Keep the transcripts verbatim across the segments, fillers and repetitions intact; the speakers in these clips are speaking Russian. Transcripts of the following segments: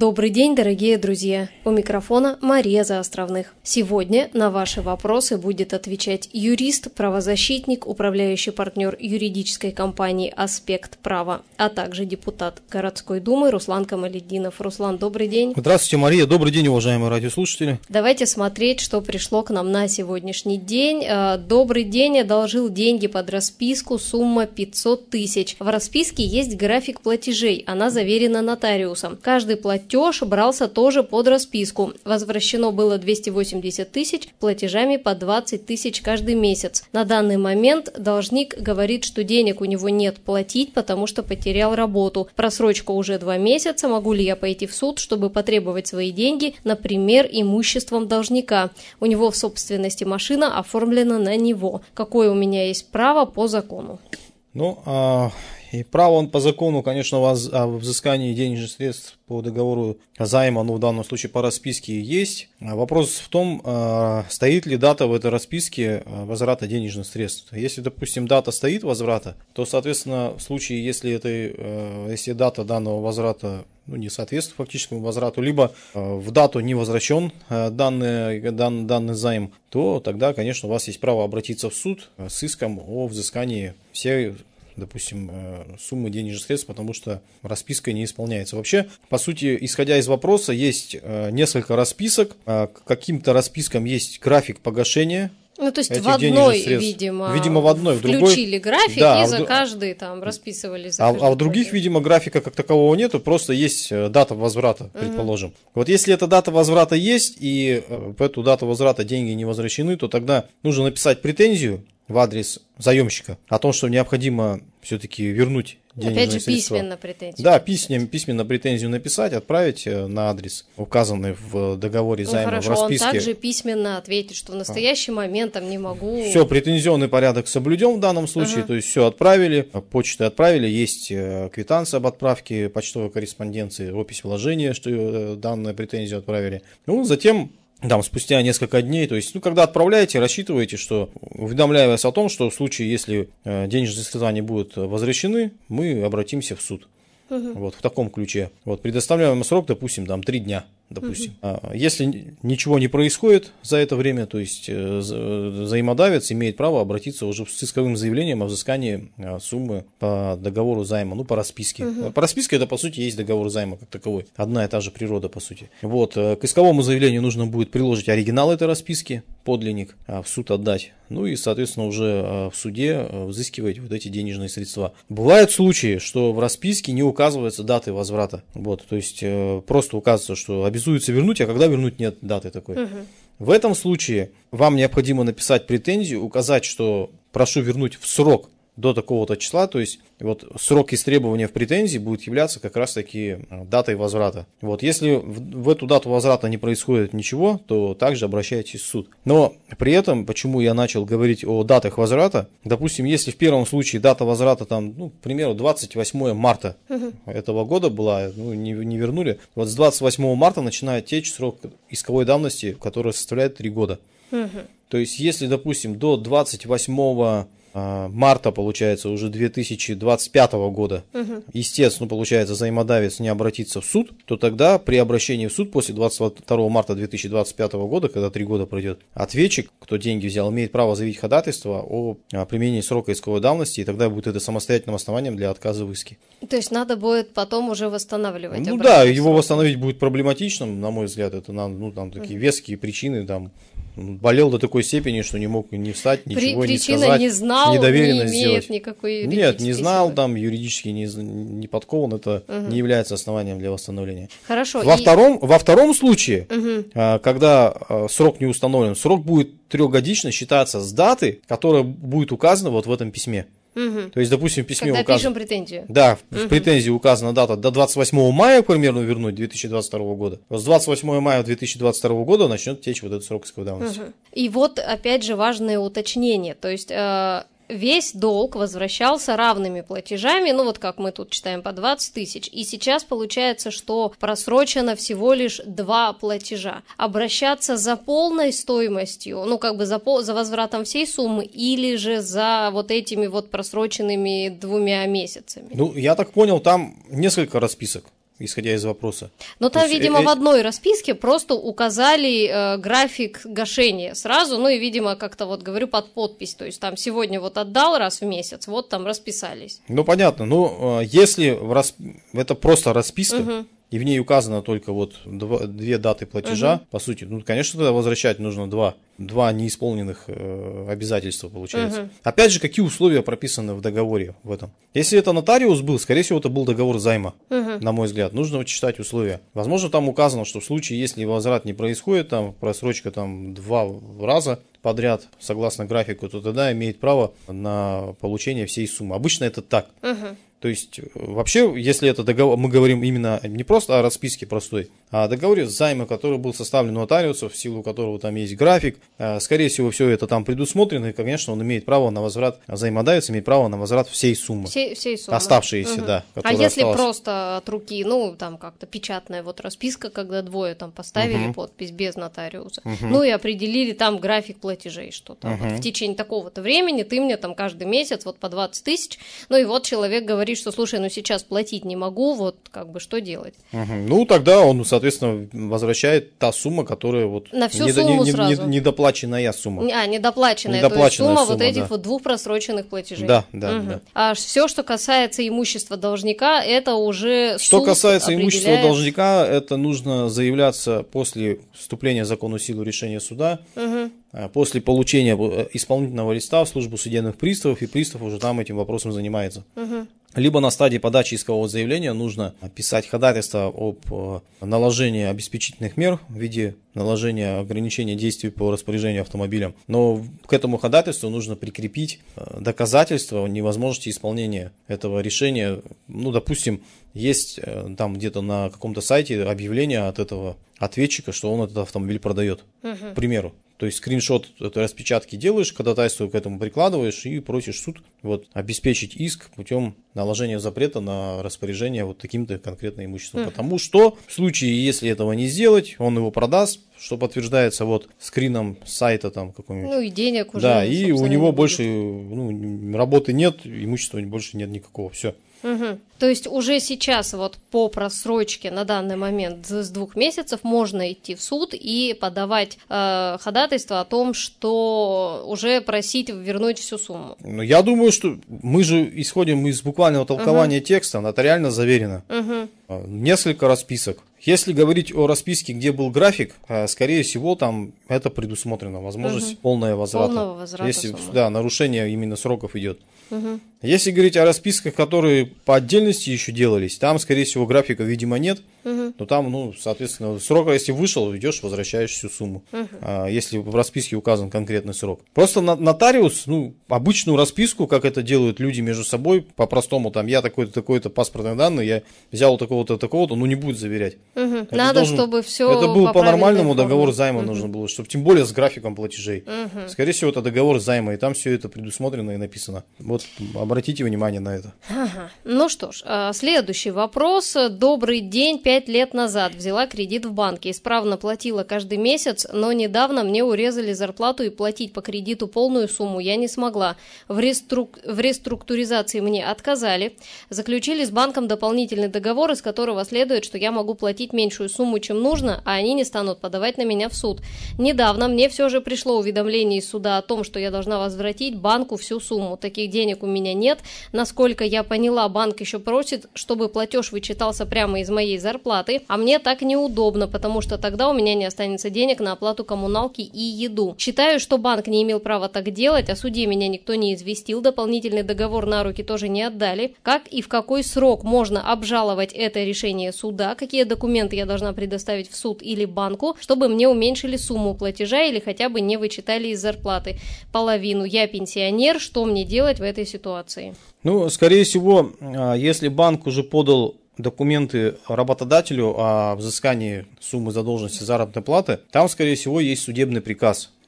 Добрый день, дорогие друзья! У микрофона Мария Заостровных. Сегодня на ваши вопросы будет отвечать юрист, правозащитник, управляющий партнер юридической компании «Аспект права», а также депутат городской думы Руслан Камалетдинов. Руслан, добрый день! Здравствуйте, Мария! Добрый день, уважаемые радиослушатели! Давайте смотреть, что пришло к нам на сегодняшний день. Добрый день, одолжил деньги под расписку, сумма пятьсот тысяч. В расписке есть график платежей, она заверена нотариусом. Каждый платеж Платеж брался тоже под расписку. Возвращено было двести восемьдесят тысяч, платежами по двадцать тысяч каждый месяц. На данный момент должник говорит, что денег у него нет платить, потому что потерял работу. Просрочка уже два месяца. Могу ли я пойти в суд, чтобы потребовать свои деньги, например, имуществом должника? У него в собственности машина оформлена на него. Какое у меня есть право по закону? Ну, а... И право он по закону, конечно, о взыскании денежных средств по договору займа, ну в данном случае по расписке есть. Вопрос в том, стоит ли дата в этой расписке возврата денежных средств. Если, допустим, дата стоит возврата, то, соответственно, в случае, если, это, если дата данного возврата ну, не соответствует фактическому возврату, либо в дату не возвращен данный, дан, данный займ, то тогда, конечно, у вас есть право обратиться в суд с иском о взыскании всей, допустим, суммы денежных средств, потому что расписка не исполняется. Вообще, по сути, исходя из вопроса, есть несколько расписок. К каким-то распискам есть график погашения. Ну, то есть в одной, видимо, видимо, в одной, в включили другой, график, да, и за в... каждый там расписывались. За а, а в других, платеж. Видимо, графика как такового нету, просто есть дата возврата, предположим. Угу. Вот если эта дата возврата есть, и в эту дату возврата деньги не возвращены, то тогда нужно написать претензию в адрес заемщика о том, что необходимо все-таки вернуть денежные Опять же, средства. письменно претензию. Да, письменно, письменно претензию написать, отправить на адрес, указанный в договоре займа, ну, хорошо, в расписке. Он также письменно ответит, что в настоящий а. момент там не могу... Все, претензионный порядок соблюден в данном случае, ага. То есть все отправили, почтой отправили, есть квитанция об отправке почтовой корреспонденции, опись вложения, что данную претензию отправили. Ну, затем... Там, спустя несколько дней, то есть, ну, когда отправляете, рассчитываете, что, уведомляя вас о том, что в случае, если денежные средства не будут возвращены, мы обратимся в суд. Угу. Вот, в таком ключе. Вот, предоставляем срок, допустим, там, три дня. Допустим. Угу. Если ничего не происходит за это время, то есть взаимодавец имеет право обратиться уже с исковым заявлением о взыскании суммы по договору займа, ну по расписке. Угу. По расписке это по сути есть договор займа как таковой, одна и та же природа по сути. Вот, к исковому заявлению нужно будет приложить оригинал этой расписки, подлинник, в суд отдать, ну и соответственно уже в суде взыскивать вот эти денежные средства. Бывают случаи, что в расписке не указывается даты возврата, вот, то есть просто указывается, что обязательно вернуть, а когда вернуть нет даты такой. Угу. В этом случае вам необходимо написать претензию, указать, что прошу вернуть в срок до такого-то числа, то есть вот срок истребования в претензии будет являться как раз таки датой возврата. Вот если в, в эту дату возврата не происходит ничего, то также обращайтесь в суд. Но при этом, почему я начал говорить о датах возврата, допустим, если в первом случае дата возврата там, ну, к примеру, двадцать восьмое марта угу. этого года была, ну, не, не вернули, вот с двадцать восьмого марта начинает течь срок исковой давности, который составляет три года. Угу. То есть если, допустим, до двадцать восьмого марта, получается, уже две тысячи двадцать пятого года, угу. естественно, получается, взаимодавец не обратится в суд, то тогда при обращении в суд после двадцать второго марта две тысячи двадцать пятого года, когда три года пройдет, ответчик, кто деньги взял, имеет право заявить ходатайство о применении срока исковой давности, и тогда будет это самостоятельным основанием для отказа в иске. То есть надо будет потом уже восстанавливать? Ну да, его срок. Восстановить будет проблематичным, на мой взгляд, это надо, ну, там такие угу. веские причины, там, болел до такой степени, что не мог не встать, ничего При, не сказать, не знал, недоверенно не сделать. Никакой Нет, не знал, силы. Там юридически не, не подкован, это угу. не является основанием для восстановления. Хорошо. Во, и... втором, во втором случае, угу. когда срок не установлен, срок будет трехгодично считаться с даты, которая будет указана вот в этом письме. Угу. То есть, допустим, в письме когда указано... пишем претензию. Да, угу. в претензии указана дата до двадцать восьмого мая, примерно, вернуть две тысячи двадцать второго года. С двадцать восьмого мая две тысячи двадцать второго года начнет течь вот этот срок исковой давности. Угу. И вот, опять же, важное уточнение. То есть... Э- весь долг возвращался равными платежами, ну вот как мы тут читаем, по двадцать тысяч. И сейчас получается, что просрочено всего лишь два платежа. Обращаться за полной стоимостью, ну как бы за, пол, за возвратом всей суммы или же за вот этими вот просроченными двумя месяцами? Ну, я так понял, там несколько расписок. исходя из вопроса. Но там, есть, видимо, э- в одной расписке просто указали э, график гашения сразу, ну и, видимо, как-то вот говорю под подпись, то есть там сегодня вот отдал раз в месяц, вот там расписались. Ну, понятно, ну, если в расп... это просто расписка, угу. и в ней указано только вот два, две даты платежа, угу. по сути, ну, конечно, тогда возвращать нужно два, два неисполненных э, обязательства, получается. Угу. Опять же, какие условия прописаны в договоре в этом? Если это нотариус был, скорее всего, это был договор займа, угу. на мой взгляд. Нужно читать условия. Возможно, там указано, что в случае, если возврат не происходит, там просрочка там два раза подряд, согласно графику, то тогда имеет право на получение всей суммы. Обычно это так. Угу. То есть, вообще, если это договор, мы говорим именно не просто о расписке простой, а о договоре займа, который был составлен у нотариусов, в силу которого там есть график, скорее всего, все это там предусмотрено, и, конечно, он имеет право на возврат, займодавец имеет право на возврат всей суммы. Всей, всей суммы. Оставшиеся, угу. да. А если осталась. Просто от руки, ну, там как-то печатная вот расписка, когда двое там поставили угу. подпись без нотариуса, угу. ну и определили там график платежей, что там угу. вот в течение такого-то времени ты мне там каждый месяц вот по двадцать тысяч, ну и вот человек говорит, что, слушай, ну сейчас платить не могу, вот как бы что делать? Угу. Ну, тогда он, соответственно, возвращает та сумма, которая вот... На всю недо, сумму не, сразу. Не, недоплаченная сумма. А, недоплаченная, недоплаченная то есть сумма, сумма вот этих да. вот двух просроченных платежей. Да, да, угу. да. А все, что касается имущества должника, это уже Что суд касается определяет... имущества должника, это нужно заявляться после вступления в законную силу решения суда, угу. после получения исполнительного листа в службу судебных приставов, и пристав уже там этим вопросом занимается. Угу. Либо на стадии подачи искового заявления нужно писать ходатайство об наложении обеспечительных мер в виде наложения ограничения действий по распоряжению автомобилем. Но к этому ходатайству нужно прикрепить доказательства невозможности исполнения этого решения. Ну, допустим, есть там где-то на каком-то сайте объявление от этого ответчика, что он этот автомобиль продает, угу. к примеру. То есть скриншот этой распечатки делаешь, ходатайство к этому прикладываешь и просишь суд вот, обеспечить иск путем наложения запрета на распоряжение вот таким-то конкретным имуществом. Mm. Потому что в случае, если этого не сделать, он его продаст, что подтверждается вот скрином сайта там какого-нибудь. Ну и денег уже. Да, и у него больше ну, работы нет, имущества больше нет никакого. Все. Угу. То есть уже сейчас вот по просрочке на данный момент с двух месяцев можно идти в суд и подавать э, ходатайство о том, что уже просить вернуть всю сумму. Ну, я думаю, что мы же исходим из буквального толкования угу. текста, нотариально заверено. Угу. Несколько расписок. Если говорить о расписке, где был график, скорее всего, там это предусмотрено, возможность угу. полного возврата. Полного возврата Если суммы. Да, нарушение именно сроков идет. Угу. Если говорить о расписках, которые по отдельности еще делались, там, скорее всего, графика, видимо, нет. Угу. Но там, ну, соответственно, срок, если вышел, идешь, возвращаешь всю сумму. Угу. А, если в расписке указан конкретный срок. Просто нотариус, ну, обычную расписку, как это делают люди между собой, по-простому, там, я такой-то, такой-то паспортные данные, я взял такого-то, такого-то, ну, не будет заверять. Угу. Надо, должен... чтобы все Это был по, по нормальному договор займа угу. нужно было, чтобы тем более с графиком платежей. Угу. Скорее всего, это договор займа, и там все это предусмотрено и написано. Вот, обратите внимание на это. Ага. Ну что ж, следующий вопрос. Добрый день. Пять лет назад взяла кредит в банке. Исправно платила каждый месяц, но недавно мне урезали зарплату и платить по кредиту полную сумму я не смогла. В, реструк... в реструктуризации мне отказали. Заключили с банком дополнительный договор, из которого следует, что я могу платить меньшую сумму, чем нужно, а они не станут подавать на меня в суд. Недавно мне все же пришло уведомление из суда о том, что я должна возвратить банку всю сумму. Таких денег у меня нет. Насколько я поняла, банк еще просит, чтобы платеж вычитался прямо из моей зарплаты, а мне так неудобно, потому что тогда у меня не останется денег на оплату коммуналки и еду. Считаю, что банк не имел права так делать, о суде меня никто не известил, дополнительный договор на руки тоже не отдали. Как и в какой срок можно обжаловать это решение суда, какие документы я должна предоставить в суд или банку, чтобы мне уменьшили сумму платежа или хотя бы не вычитали из зарплаты половину. Я пенсионер, что мне делать в этой ситуации? Ну, скорее всего, если банк уже подал документы работодателю о взыскании суммы задолженности заработной платы, там, скорее всего, есть судебный приказ.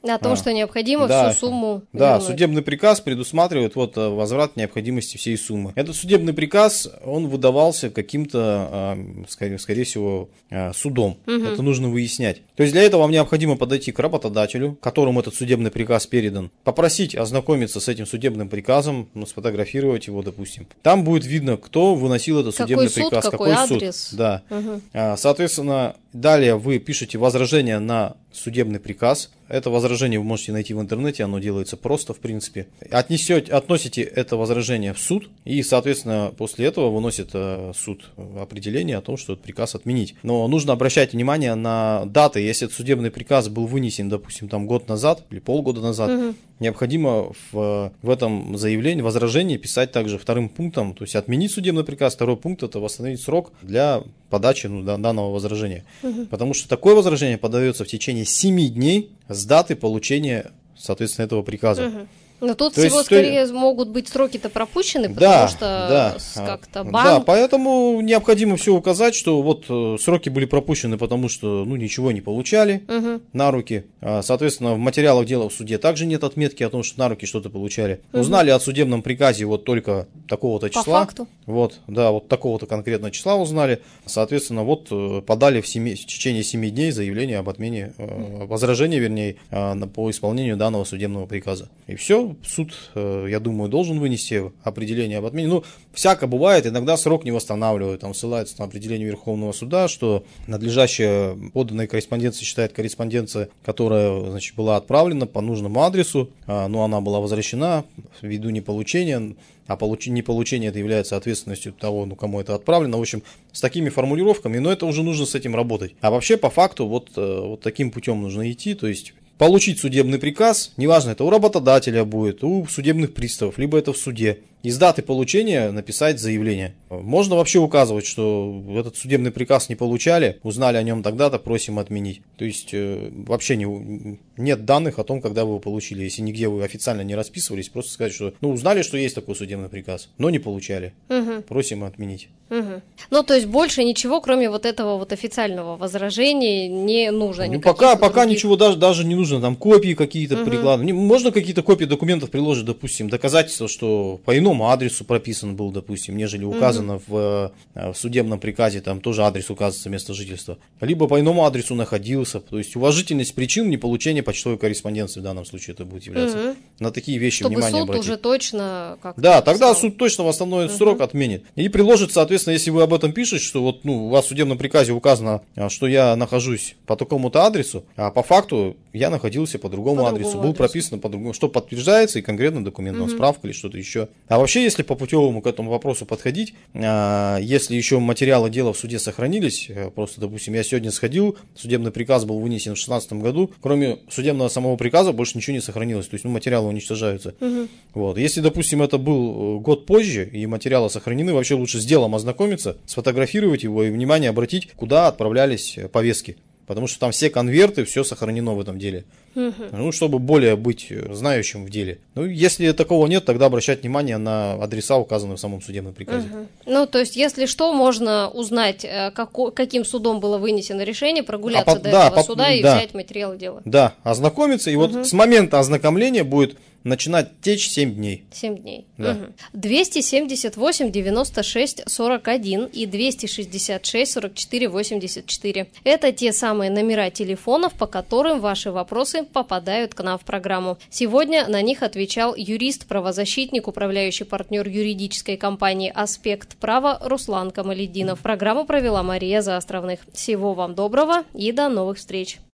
О том, а, что необходимо да, всю сумму Да, вернуть. судебный приказ предусматривает вот возврат необходимости всей суммы. Этот судебный приказ, он выдавался каким-то, скорее, скорее всего, судом. Угу. Это нужно выяснять. То есть для этого вам необходимо подойти к работодателю, которому этот судебный приказ передан, попросить ознакомиться с этим судебным приказом, ну, сфотографировать его, допустим. Там будет видно, кто выносил этот какой судебный суд, приказ, какой, какой адрес. суд. Да. Угу. Соответственно, далее вы пишете возражение на судебный приказ. Это возражение вы можете найти в интернете, оно делается просто, в принципе. Отнесете, относите это возражение в суд, и, соответственно, после этого выносит э, суд определение о том, что этот приказ отменить. Но нужно обращать внимание на даты. Если этот судебный приказ был вынесен, допустим, там год назад или полгода назад, угу. необходимо в, в этом заявлении, возражении писать также вторым пунктом, то есть отменить судебный приказ. Второй пункт — это восстановить срок для подачи ну, данного возражения. Угу. Потому что такое возражение подается в течение семи дней с даты получения, соответственно, этого приказа. Угу. Но тут То всего есть, скорее что... могут быть сроки-то пропущены, потому да, что да, как-то банк... Да, поэтому необходимо все указать, что вот сроки были пропущены, потому что ну, ничего не получали угу. на руки. Соответственно, в материалах дела в суде также нет отметки о том, что на руки что-то получали. Угу. Узнали о судебном приказе вот только такого-то числа. По факту. Вот, да, вот такого-то конкретно числа узнали. Соответственно, вот подали в, семи, в течение семи дней заявление об отмене, э, возражение, вернее, э, по исполнению данного судебного приказа. И все, суд, э, я думаю, должен вынести определение об отмене. Ну, всяко бывает, иногда срок не восстанавливают. Там ссылается на определение Верховного суда, что надлежащая поданная корреспонденция считает корреспонденция, которая, значит, была отправлена по нужному адресу, э, но она была возвращена ввиду неполучения. А получ... неполучение это является ответственностью того, ну, кому это отправлено. В общем, с такими формулировками, но это уже нужно с этим работать. А вообще, по факту, вот, вот таким путем нужно идти, то есть получить судебный приказ, неважно, это у работодателя будет, у судебных приставов, либо это в суде. Из даты получения написать заявление. Можно вообще указывать, что этот судебный приказ не получали, узнали о нем тогда-то, просим отменить. То есть э, вообще не, нет данных о том, когда вы его получили. Если нигде вы официально не расписывались, просто сказать, что ну, узнали, что есть такой судебный приказ, но не получали. Угу. Просим отменить. Угу. Ну, то есть больше ничего, кроме вот этого вот официального возражения, не нужно. Ну, пока, пока других... ничего даже, даже не нужно. Там копии какие-то угу. прикладывать. Можно какие-то копии документов приложить, допустим, доказательства, что по иному адресу прописан был, допустим, нежели указано угу. в, в судебном приказе, там тоже адрес указывается, место жительства. Либо по иному адресу находился. То есть уважительность причин неполучения почтовой корреспонденции в данном случае это будет являться. Угу. На такие вещи чтобы внимание суд обратить. уже точно как-то Да, тогда стал. Суд точно восстановит угу. срок, отменит. И приложит, соответственно, если вы об этом пишете, что вот ну, у вас в судебном приказе указано, что я нахожусь по такому-то адресу, а по факту я находился по другому по адресу, другому был адресу. прописан по другому, что подтверждается и конкретно документная угу. справка или что-то еще. А вообще, если по путевому к этому вопросу подходить, если еще материалы дела в суде сохранились, просто, допустим, я сегодня сходил, судебный приказ был вынесен в две тысячи шестнадцатом году, кроме судебного самого приказа больше ничего не сохранилось, то есть ну, материалы уничтожаются. Угу. Вот. Если, допустим, это был год позже и материалы сохранены, вообще лучше с делом ознакомиться, сфотографировать его и внимание обратить, куда отправлялись повестки. Потому что там все конверты, все сохранено в этом деле. Угу. Ну, чтобы более быть знающим в деле. Ну, если такого нет, тогда обращать внимание на адреса, указанные в самом судебном приказе. Угу. Ну, то есть, если что, можно узнать, како, каким судом было вынесено решение, прогуляться а по, до да, этого по, суда и да, взять материалы дела. Да, ознакомиться. И угу. вот с момента ознакомления будет начинать течь семь дней. семь дней. Да. Угу. двести семьдесят восемь девяносто шесть сорок один и двести шестьдесят шесть сорок четыре восемьдесят четыре. Это те самые номера телефонов, по которым ваши вопросы попадают к нам в программу. Сегодня на них отвечал юрист-правозащитник, управляющий партнер юридической компании «Аспект права» Руслан Камалетдинов. Программу провела Мария Заостровных. Всего вам доброго и до новых встреч.